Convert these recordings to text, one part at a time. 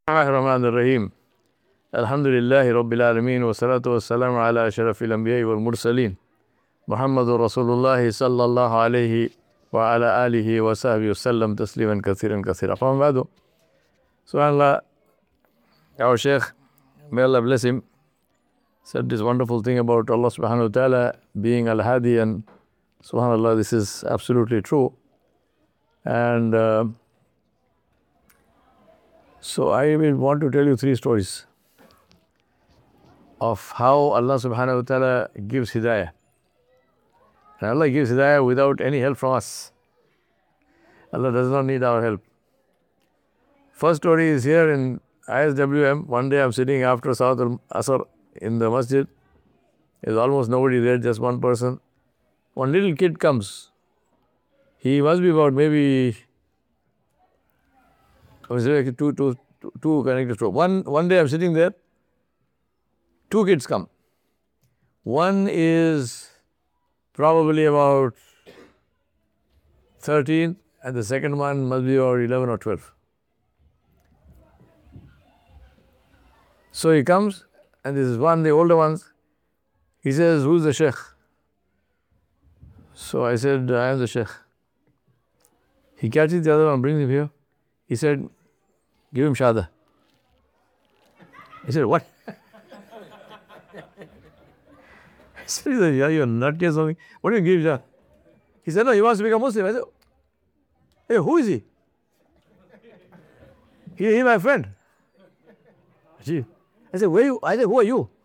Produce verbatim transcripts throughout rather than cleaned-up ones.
الله الرحمن الرحيم الحمد لله رب العالمين والصلاة والسلام على أشرف الأنبياء والمرسلين محمد رسول الله صلى الله عليه وعلى آله وصحبه وسلم تسليما كثيرا كثيرا. From بعد, SubhanAllah, our Shaykh, may Allah bless him, said this wonderful thing about Allah subhanahu wa ta'ala being Al-Hadi, and SubhanAllah, this is absolutely true. And uh, so I will want to tell you three stories of how Allah subhanahu wa ta'ala gives hidayah. And Allah gives hidayah without any help from us. Allah does not need our help. First story is here in I S W M. One day I'm sitting after Salat al-Asr in the masjid. There's almost nobody there, just one person. One little kid comes. He must be about maybe two, two, two, two connected to one. One day I'm sitting there. Two kids come. One is probably about thirteen, and the second one must be about eleven or twelve. So he comes, and this is one, the older ones. He says, "Who's the Sheikh?" So I said, "I am the Sheikh." He catches the other one, brings him here. He said, "Give him Shahada." He said, "What?" I said, "Yeah, you're nutty or something. What do you give Shahada?" He said, "No, he wants to become Muslim." I said, "Hey, who is he?" He, he my friend. Gee. I said, "Where you?" I said, "Who are you?"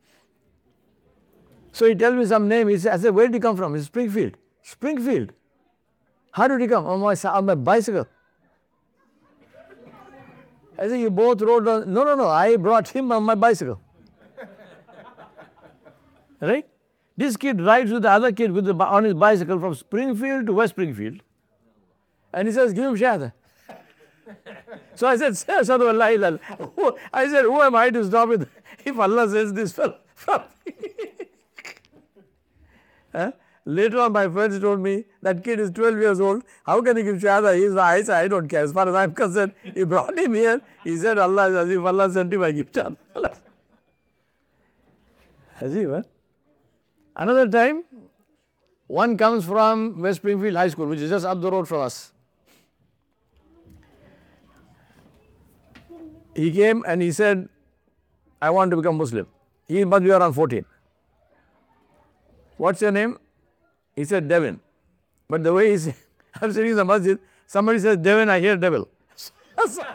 So he tells me some name. He said, I said, "Where did he come from?" He said, "Springfield." Springfield? How did he come? On my, on my bicycle. I said, "You both rode on." No, no, no. I brought him on my bicycle. Right? This kid rides with the other kid with the, on his bicycle from Springfield to West Springfield. And he says, "Give him Shahada." So I said, "Ashhadu an la ilaha illallah." I said, "Who am I to stop it if Allah says this fellow from me?" Huh? Later on, my friends told me that kid is twelve years old. How can he give Shahada? He is, I said, "I don't care. As far as I'm concerned, he brought him here. He said, Allah, as if Allah sent him, I give Shahada." Ajib, huh? Another time, one comes from West Springfield High School, which is just up the road from us. He came and he said, "I want to become Muslim." He must be around fourteen. "What's your name?" He said, "Devin." But the way he said, I'm sitting in the masjid, somebody says, "Devin," I hear devil. So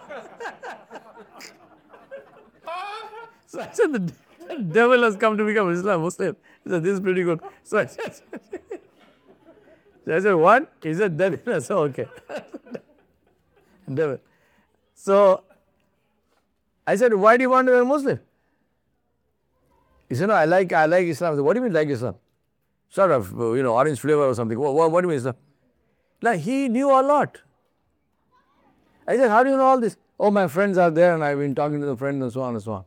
I said, "The devil has come to become Islam, Muslim." He said, "This is pretty good." So I said, so I said, "What?" He said, "Devin." I said, "Okay." Devin. So I said, "Why do you want to be a Muslim?" He said, "No, I like, I like Islam." I said, "What do you mean like Islam?" Sort of, you know, orange flavor or something. What, what, what do you mean Islam? Like, he knew a lot. I said, "How do you know all this?" "Oh, my friends are there and I've been talking to the friends and so on and so on."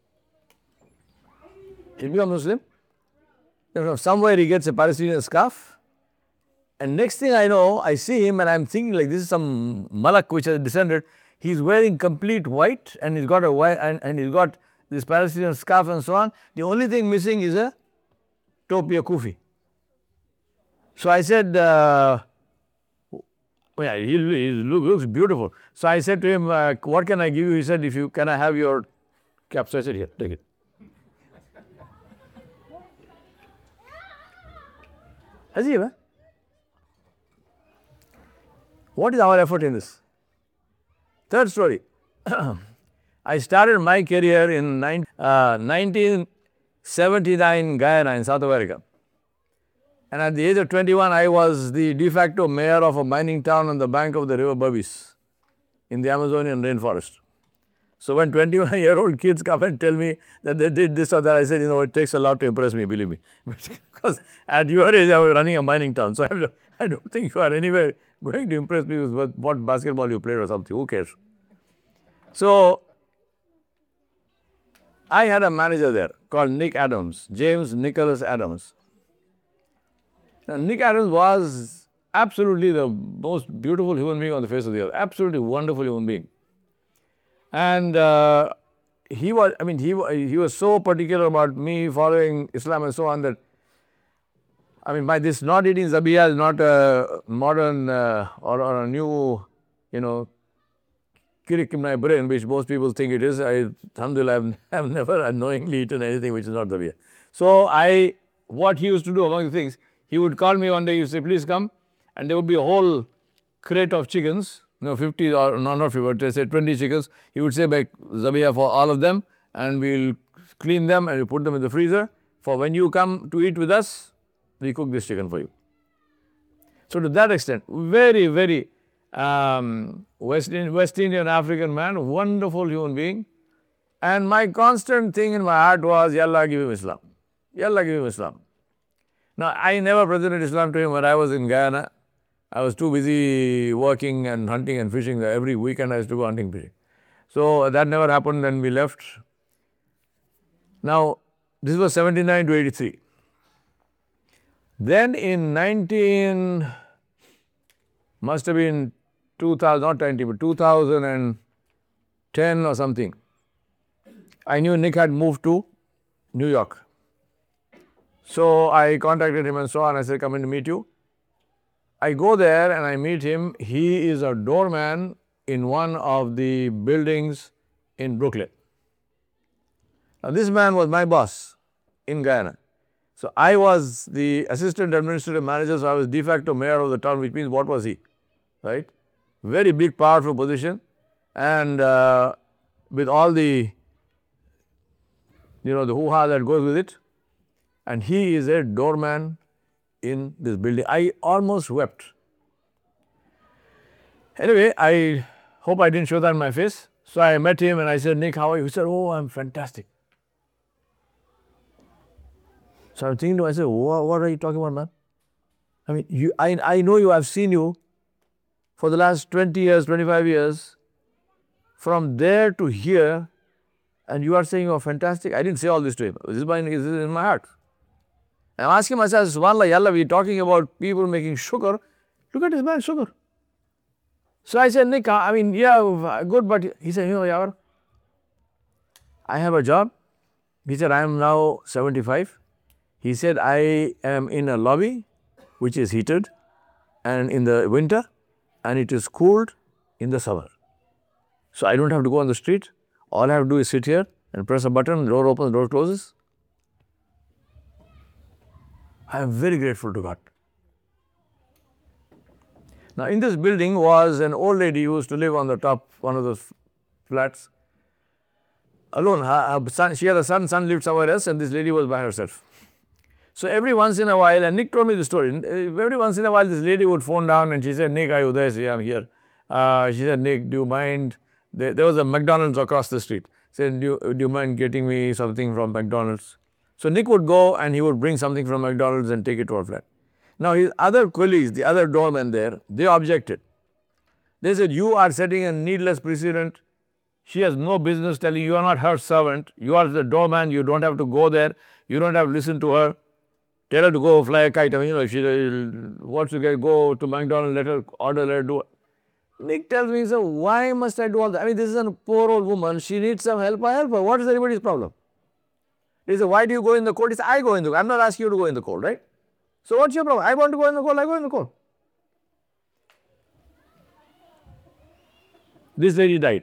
He became Muslim. You know, somewhere he gets a Palestinian scarf. And next thing I know, I see him and I'm thinking like this is some malak which has descended. He's wearing complete white and he's got a white and, and he's got this Palestinian scarf and so on. The only thing missing is a topi, a kufi. So I said, uh, oh yeah, he, he looks beautiful. So I said to him, uh, "What can I give you?" He said, "If you, can I have your cap?" So I said, "Here, take it." Ajib, huh? What is our effort in this? Third story. I started my career in nineteen seventy-nine Guyana in South America. And at the age of twenty-one, I was the de facto mayor of a mining town on the bank of the river Babis in the Amazonian rainforest. So when twenty-one-year-old kids come and tell me that they did this or that, I said, "You know, it takes a lot to impress me, believe me." Because at your age, I was running a mining town. So I don't think you are anywhere going to impress me with what basketball you played or something. Who cares? So I had a manager there called Nick Adams, James Nicholas Adams. Now, Nick Adams was absolutely the most beautiful human being on the face of the earth. Absolutely wonderful human being. And uh, he was, I mean, he, he was so particular about me following Islam and so on that, I mean, by this not eating zabiya is not a modern uh, or, or a new, you know, kirik in my brain, which most people think it is. I, alhamdulillah, I've, I've never unknowingly eaten anything which is not zabiya. So I, what he used to do among the things, he would call me one day, he would say, please come, and there would be a whole crate of chickens, you know, fifty or no, not fifty, but say twenty chickens. He would say, make zabiya for all of them, and we'll clean them and we put them in the freezer. For when you come to eat with us, we cook this chicken for you. So to that extent, very, very um, West, Indian, West Indian African man, wonderful human being. And my constant thing in my heart was, Ya Allah, give him Islam. Ya Allah, give him Islam. Now, I never presented Islam to him when I was in Guyana. I was too busy working and hunting and fishing. Every weekend I used to go hunting fishing. So that never happened, then we left. Now, this was seventy-nine to eighty-three. Then in nineteen, must have been two thousand, not nineteen, but two thousand ten or something, I knew Nick had moved to New York. So I contacted him and so on. I said, come in to meet you. I go there and I meet him. He is a doorman in one of the buildings in Brooklyn. Now, this man was my boss in Guyana. So I was the assistant administrative manager, so I was de facto mayor of the town, which means what was he, right? Very big, powerful position, and uh, with all the, you know, the hoo-ha that goes with it. And he is a doorman in this building. I almost wept. Anyway, I hope I didn't show that in my face. So I met him and I said, Nick, how are you? He said, oh, I'm fantastic. So I'm thinking to myself, what, what are you talking about, man? I mean, you, I, I know you, I've seen you for the last twenty years, twenty-five years, from there to here, and you are saying you're fantastic. I didn't say all this to him. This is, my, this is in my heart. I'm asking myself, subhanAllah, Yallah, we're talking about people making sugar. Look at this man, sugar. So I said, Nick, I mean, yeah, good, but he said, you know, Yawar, I have a job. He said, I am now seventy-five. He said, I am in a lobby which is heated and in the winter, and it is cooled in the summer. So I don't have to go on the street. All I have to do is sit here and press a button, the door opens, the door closes. I am very grateful to God. Now, in this building was an old lady who used to live on the top, one of those flats, alone. Her, her son, she had a son, son lived somewhere else, and this lady was by herself. So every once in a while, and Nick told me the story, every once in a while this lady would phone down and she said, Nick, are you there? I said, yeah, I'm here. Uh, she said, Nick, do you mind? There, there was a McDonald's across the street. She said, do you, do you mind getting me something from McDonald's? So Nick would go and he would bring something from McDonald's and take it to our flat. Now his other colleagues, the other doormen there, they objected. They said, you are setting a needless precedent. She has no business telling you, you are not her servant. You are the doorman. You don't have to go there. You don't have to listen to her. Tell her to go fly a kite. I mean, you know, if she wants to get, go to McDonald's, let her order, let her do it. Nick tells me, so why must I do all that? I mean, this is a poor old woman. She needs some help. I help her. What is anybody's problem? He said, why do you go in the cold? He said, I go in the cold. I'm not asking you to go in the cold, right? So what's your problem? I want to go in the cold. I go in the cold. This lady died.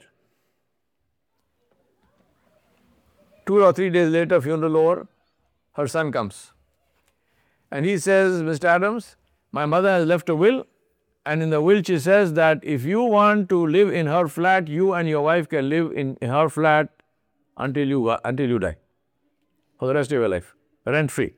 Two or three days later, funeral over, her son comes. And he says, Mister Adams, my mother has left a will, and in the will she says that if you want to live in her flat, you and your wife can live in her flat until you, until you die, for the rest of your life, rent free.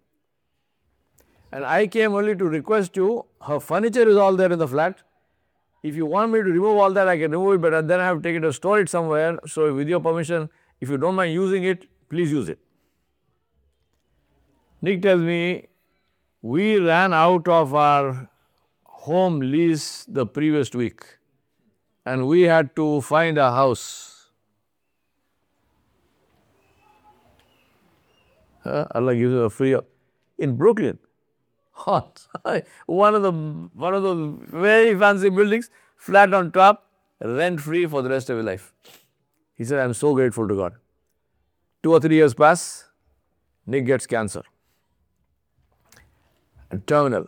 And I came only to request you, her furniture is all there in the flat. If you want me to remove all that, I can remove it, but then I have to take it to store it somewhere. So with your permission, if you don't mind using it, please use it. Nick tells me, we ran out of our home lease the previous week and we had to find a house. Uh, Allah gives you a free in Brooklyn. Hot. one of the one of those very fancy buildings, flat on top, rent free for the rest of your life. He said, I'm so grateful to God. Two or three years pass, Nick gets cancer. Terminal.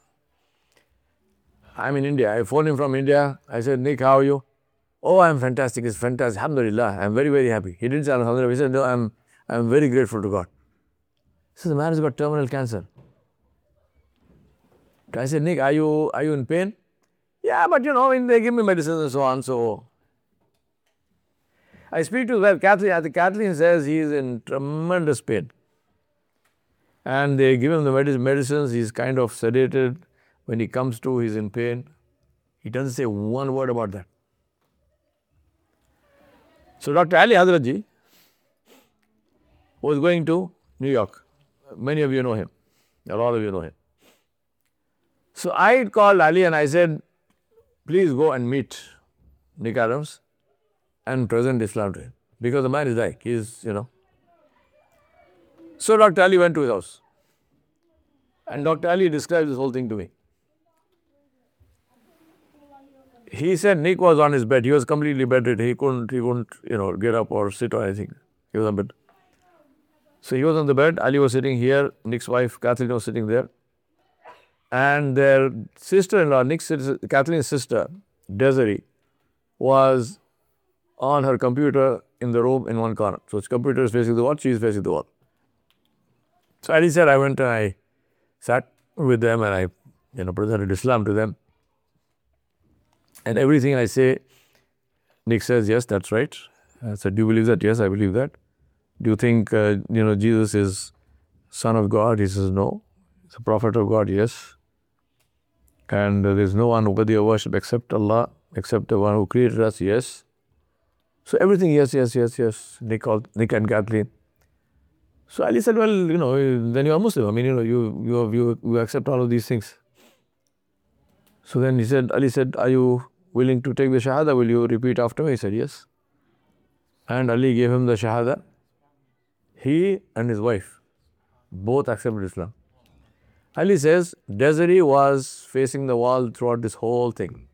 I'm in India. I phoned him from India. I said, Nick, how are you? Oh, I'm fantastic. It's fantastic. Alhamdulillah. I'm very, very happy. He didn't say Alhamdulillah. He said, no, I'm, I'm very grateful to God. So the man has got terminal cancer. I said, Nick, are you, are you in pain? Yeah, but you know, I mean, they give me medicines and so on. So I speak to his wife, Kathleen. I think Kathleen says he is in tremendous pain. And they give him the medicines. He's kind of sedated. When he comes to, he's in pain. He doesn't say one word about that. So Doctor Ali Hazratji was going to New York. Many of you know him. A lot of you know him. So I called Ali and I said, please go and meet Nick Adams and present Islam to him. Because the man is like, he is, you know. So Doctor Ali went to his house. And Doctor Ali described this whole thing to me. He said Nick was on his bed. He was completely bedridden. He couldn't, he couldn't, you know, get up or sit or anything. He was on bed. So he was on the bed. Ali was sitting here. Nick's wife, Kathleen, was sitting there. And their sister-in-law, Nick's, Kathleen's sister, Desiree, was on her computer in the room in one corner. So his computer is facing the wall, she is facing the wall. So Ali said, I went and I sat with them and I, you know, presented Islam to them. And everything I say, Nick says, yes, that's right. I said, do you believe that? Yes, I believe that. Do you think, uh, you know, Jesus is Son of God? He says, no. He's a prophet of God, yes. And uh, there's no one worthy of worship except Allah, except the one who created us, yes. So everything, yes, yes, yes, yes. Nick, called, Nick and Kathleen. So Ali said, well, you know, then you are Muslim. I mean, you know, you, you, you, you accept all of these things. So then he said, Ali said, are you willing to take the Shahada? Will you repeat after me? He said, yes. And Ali gave him the Shahada. He and his wife both accepted Islam. Ali says, Desiree was facing the wall throughout this whole thing.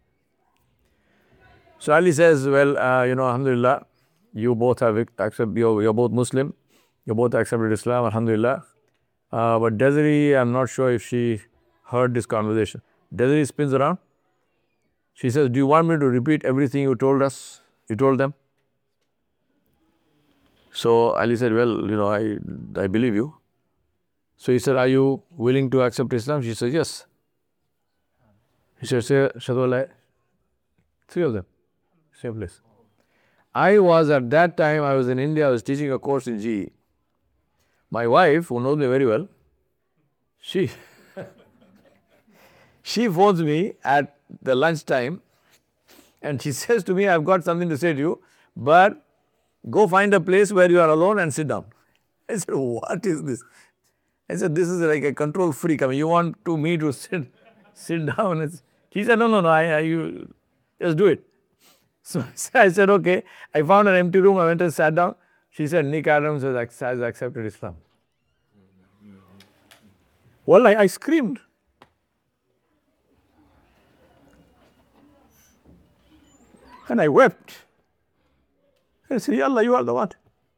So Ali says, well, uh, you know, Alhamdulillah, you both have accepted, you're, you're both Muslim. You both accepted Islam, Alhamdulillah. Uh, but Desiree, I'm not sure if she heard this conversation. Desiree spins around. She says, do you want me to repeat everything you told us? You told them? So Ali said, well, you know, I, I believe you. So he said, are you willing to accept Islam? She said, yes. He said, say, Shahadu Allah. Three of them. Same place. I was at that time, I was in India, I was teaching a course in G E. My wife, who knows me very well, she, she phones me at the lunchtime and she says to me, I've got something to say to you, but go find a place where you are alone and sit down. I said, what is this? I said, this is like a control freak. I mean, you want to me to sit, sit down? It's, she said, no, no, no, I, I, you just do it. So I said, okay. I found an empty room. I went and sat down. She said, Nick Adams has, has accepted Islam. Well, I, I screamed. And I wept. I said, Ya Allah, you are the one.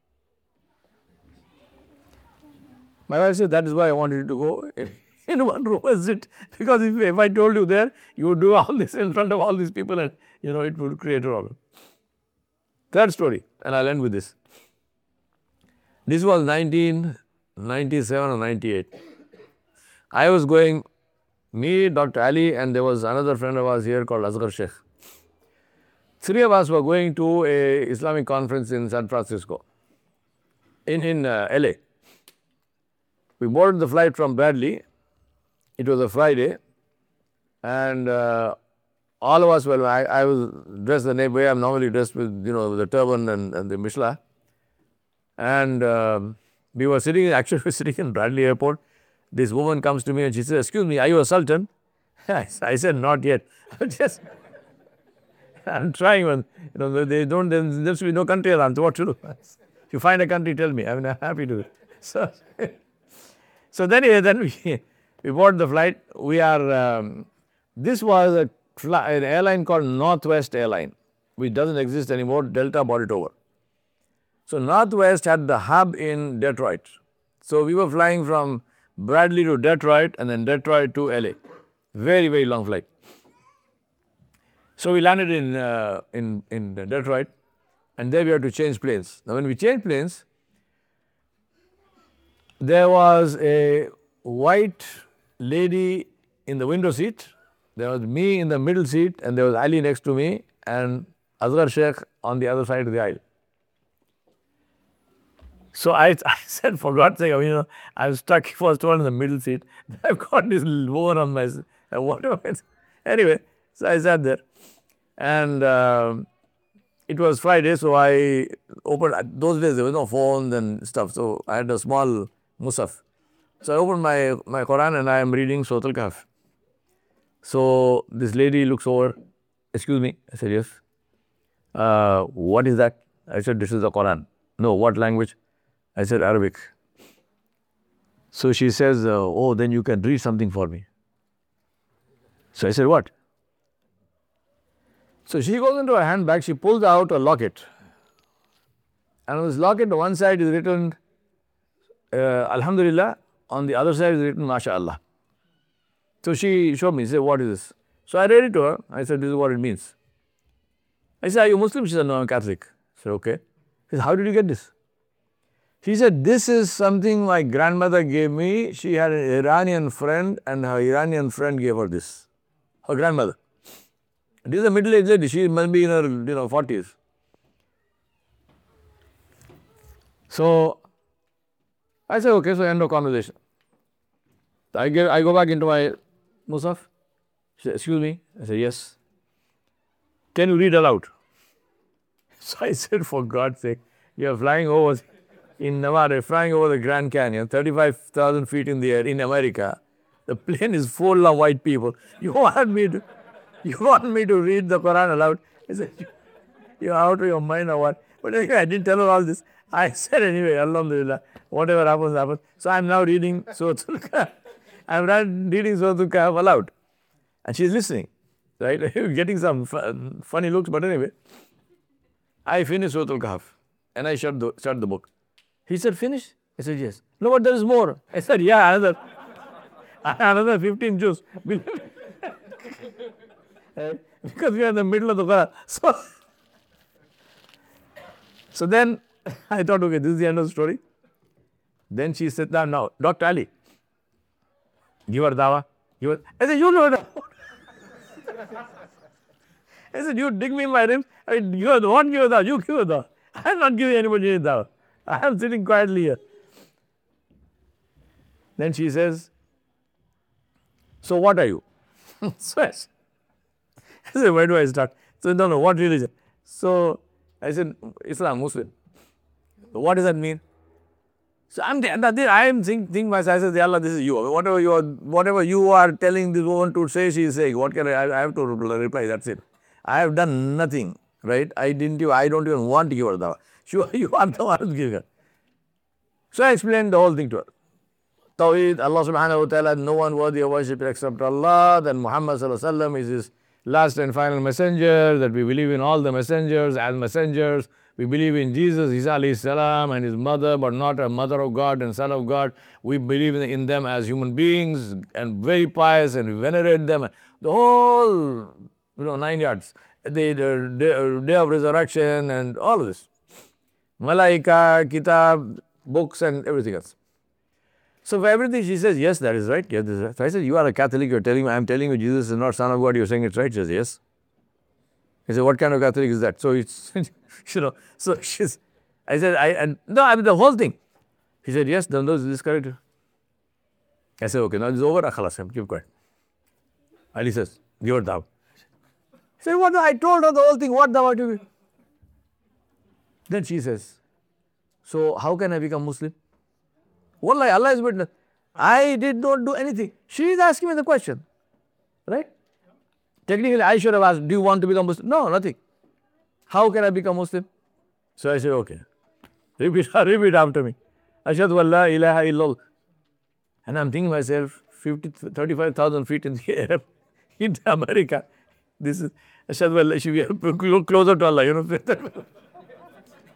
My wife said, that is why I wanted you to go in one room and sit. Because if, if I told you there, you would do all this in front of all these people and, you know, it would create a problem. Third story, and I'll end with this. This was nineteen ninety-seven or ninety-eight. I was going, me, Doctor Ali, and there was another friend of ours here called Asghar Sheikh. Three of us were going to a Islamic conference in San Francisco, in, in uh, L A. We boarded the flight from Bradley. It was a Friday, and uh, all of us, well, I, I was dressed the way I'm normally dressed with, you know, the turban and, and the mishla. And um, we were sitting, actually we were sitting in Bradley Airport. This woman comes to me and she says, excuse me, are you a sultan? I, I said, not yet. I'm just, I'm trying one. You know, they don't, there's be no country around, so what to do? If you find a country, tell me. I mean, I'm happy to. So, so then, then we, we boarded the flight. We are, um, this was a fly, an airline called Northwest Airline, which doesn't exist anymore. Delta bought it over. So Northwest had the hub in Detroit. So we were flying from Bradley to Detroit and then Detroit to L A. Very, very long flight. So we landed in, uh, in, in Detroit and there we had to change planes. Now when we changed planes, there was a white lady in the window seat, there was me in the middle seat, and there was Ali next to me and Asghar Sheikh on the other side of the aisle. So I, I said, for God's sake, I mean, you know, I was stuck first one in the middle seat. I've got this woman on my, whatever. Anyway, so I sat there. And uh, it was Friday, so I opened, those days there was no phones and stuff. So I had a small Musaf. So I opened my, my Quran and I am reading Surah Al-Kahf. So this lady looks over, excuse me, I said, yes. Uh, what is that? I said, this is the Quran. No, what language? I said, Arabic. So she says, uh, oh, then you can read something for me. So I said, what? So she goes into her handbag, she pulls out a locket. And on this locket, on one side is written, uh, Alhamdulillah, on the other side is written, MashaAllah. So she showed me, she said, what is this? So I read it to her. I said, this is what it means. I said, are you Muslim? She said, no, I'm Catholic. I said, okay. She said, how did you get this? She said, this is something my grandmother gave me. She had an Iranian friend and her Iranian friend gave her this. Her grandmother. This is a middle-aged lady. She must be in her, you know, forties. So I said, okay, so end of conversation. I, get, I go back into my Musaf. She said, excuse me. I said, yes. Can you read aloud? So I said, for God's sake, you are flying over in Nevada, flying over the Grand Canyon, thirty-five thousand feet in the air in America. The plane is full of white people. You want me to, you want me to read the Quran aloud? I said, you're out of your mind or what? But anyway, I didn't tell her all this. I said anyway, Alhamdulillah, whatever happens, happens. So I'm now reading Surah Al-Kahf. I'm reading Surah Al-Kahf aloud. And she's listening, right? Getting some fun, funny looks, but anyway. I finished Surah Al-Kahf and I shut the, shut the book. He said, finish? I said, yes. No, but there is more. I said, yeah, another, another fifteen Jews. Because we are in the middle of the Quran. So, so then I thought, okay, this is the end of the story. Then she said, now, now Doctor Ali, give her dawah. Give her. I said, you do it. I said, you dig me in my ribs. I mean, you are the one, give her dawah. You give her dawah. I am not giving anybody any dawah. I am sitting quietly here. Then she says, so what are you? So I said, where do I start? So no, no, what religion? So I said, Islam, Muslim. So what does that mean? So I'm I am thinking myself, I said, Allah, this is you. Whatever you are, whatever you are telling this woman to say, she is saying. What can I, I have to reply, that's it. I have done nothing, right? I didn't even, I don't even want to give her dawah. Sure, you are the one who's giving her. So I explained the whole thing to her. Tawheed, Allah subhanahu wa ta'ala, no one worthy of worship except Allah, then Muhammad sallallahu alaihi wasallam is his last and final messenger, that we believe in all the messengers as messengers. We believe in Jesus, Isa alayhi salam, and his mother, but not a mother of God and son of God. We believe in them as human beings and very pious, and we venerate them. The whole, you know, nine yards. The, the, the day of resurrection and all of this. Malaika, kitab, books and everything else. So for everything she says, yes, that is right. Yes, this is right. So I said, you are a Catholic, you're telling me, I'm telling you Jesus is not son of God, you're saying it's right. She says, yes. He said, what kind of Catholic is that? So it's, you know, so she's, I said, I, and no, I mean the whole thing. He said, yes, then those, this is correct. I said, okay, now it's over, khalas, keep quiet. Ali says, give her dawah. He said, what, I told her the whole thing, what dawah to give? Then she says, so how can I become Muslim? Wallahi, Allah is witness. I did not do anything. She is asking me the question. Right? Technically, I should have asked, do you want to become Muslim? No, nothing. How can I become Muslim? So I said, okay. Repeat, repeat after me. Ashhadu an la ilaha illallah. And I'm thinking myself, fifty, thirty-five thousand feet in the air, in America. This is, Ashhadu an la, she will closer to Allah, you know.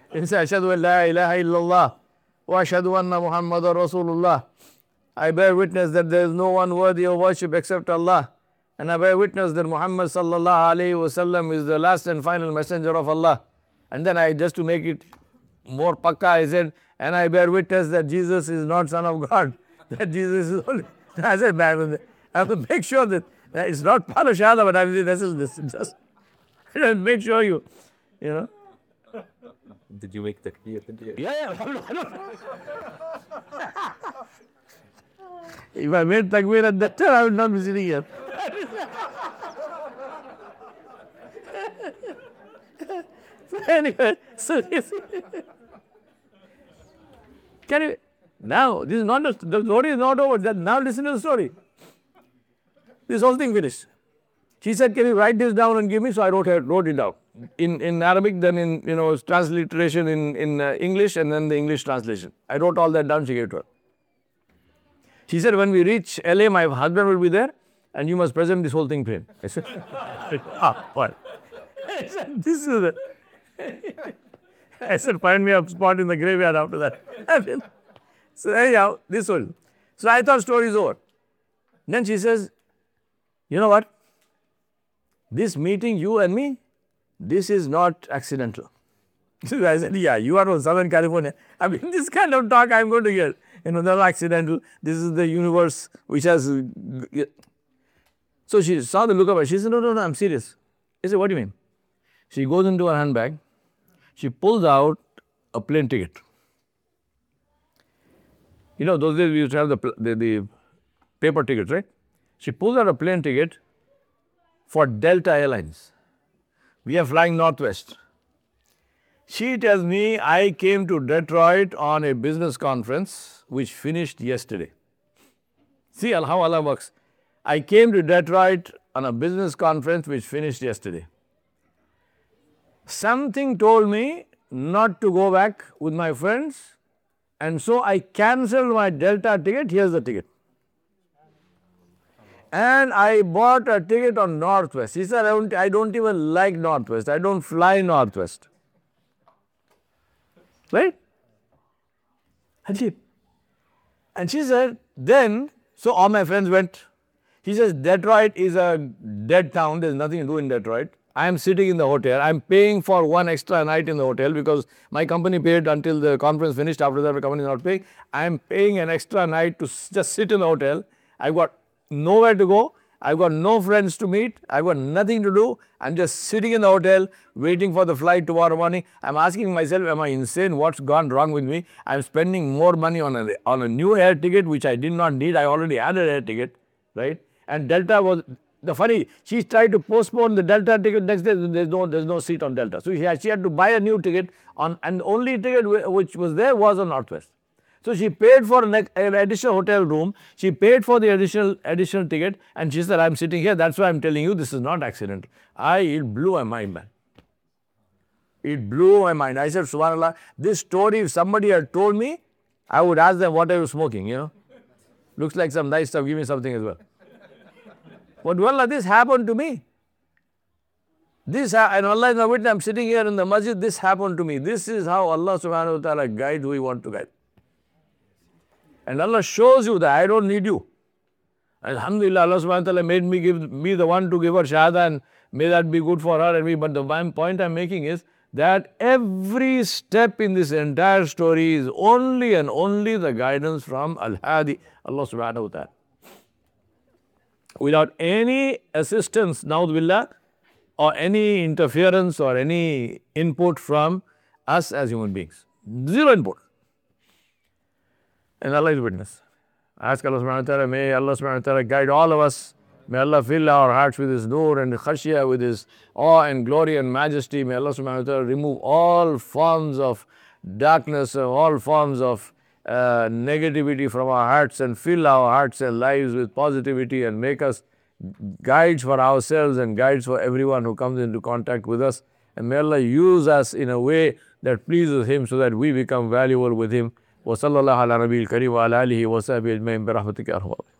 He said, Ashhadu an la ilaha illallah wa ashhadu anna Muhammadan Rasulullah. I bear witness that there is no one worthy of worship except Allah. And I bear witness that Muhammad sallallahu alayhi wasallam is the last and final messenger of Allah. And then I, just to make it more pakka, I said, and I bear witness that Jesus is not Son of God. That Jesus is only. I said, man, I have to make sure that it's not part of Shahada, but I mean, this is this. Just make sure you, you know. Did you make the clear? Yeah, yeah. If I made takbir at that time, I would not be sitting here. Anyway, so can you now? This is not the, the story is not over. That now listen to the story. This whole thing finished. She said, "Can you write this down and give me?" So I wrote it, wrote it down in in Arabic, then in you know transliteration in in uh, English, and then the English translation. I wrote all that down. She gave it to her. She said, "When we reach L A, my husband will be there, and you must present this whole thing to him." I said, "Ah, what?" I said, "This is it." I said, "Find me a spot in the graveyard after that." So anyhow, this one. So I thought story is over. Then she says, "You know what? This meeting, you and me, this is not accidental." So I said, "Yeah, you are from Southern California. I mean, this kind of talk I'm going to get. You know, that's accidental. This is the universe which has." So she saw the look of her. She said, "No, no, no, I'm serious." I said, "What do you mean?" She goes into her handbag. She pulls out a plane ticket. You know, those days we used to have the, the, the paper tickets, right? She pulls out a plane ticket for Delta Airlines. We are flying Northwest. She tells me, "I came to Detroit on a business conference which finished yesterday." See how Allah works. "I came to Detroit on a business conference which finished yesterday. Something told me not to go back with my friends, and so I cancelled my Delta ticket. Here's the ticket. And I bought a ticket on Northwest." She said, I don't, I don't even like Northwest. I don't fly Northwest. Right? Ajib. And she said, then, so all my friends went. He says, "Detroit is a dead town. There's nothing to do in Detroit. I am sitting in the hotel. I'm paying for one extra night in the hotel because my company paid until the conference finished. After that, the company is not paying. I'm paying an extra night to just sit in the hotel. I've got nowhere to go. I've got no friends to meet. I've got nothing to do. I'm just sitting in the hotel waiting for the flight tomorrow morning. I'm asking myself, am I insane? What's gone wrong with me? I'm spending more money on a, on a new air ticket which I did not need. I already had an air ticket, right? And Delta was, the funny, she tried to postpone the Delta ticket. Next day, there's no, there's no seat on Delta. So she had, she had to buy a new ticket, on, and the only ticket which was there was on Northwest. So she paid for an additional hotel room. She paid for the additional additional ticket, and she said, "I'm sitting here. That's why I'm telling you this is not accidental." I it blew my mind, man. It blew my mind. I said, "Subhanallah, this story, if somebody had told me, I would ask them, what are you smoking? You know, looks like some nice stuff. Give me something as well." But wallah, this happened to me. This and Allah is my witness. I'm sitting here in the masjid. This happened to me. This is how Allah subhanahu wa taala guides who He wants to guide. And Allah shows you that I don't need you. Alhamdulillah, Allah subhanahu wa ta'ala made me give me the one to give her shahada, and may that be good for her and me. But the point I'm making is that every step in this entire story is only and only the guidance from Al-Hadi, Allah subhanahu wa ta'ala. Without any assistance, na'udhu billah, or any interference or any input from us as human beings. Zero input. And Allah is witness. I ask Allah subhanahu wa ta'ala, may Allah subhanahu wa ta'ala guide all of us. May Allah fill our hearts with His nur and khashiyah, with His awe and glory and majesty. May Allah subhanahu wa ta'ala remove all forms of darkness, all forms of uh, negativity from our hearts, and fill our hearts and lives with positivity, and make us guides for ourselves and guides for everyone who comes into contact with us. And may Allah use us in a way that pleases Him, so that we become valuable with Him. وصلى الله على نبي الكريم وعلى آله وصحبه أجمعين برحمتك يا أرحم الراحمين.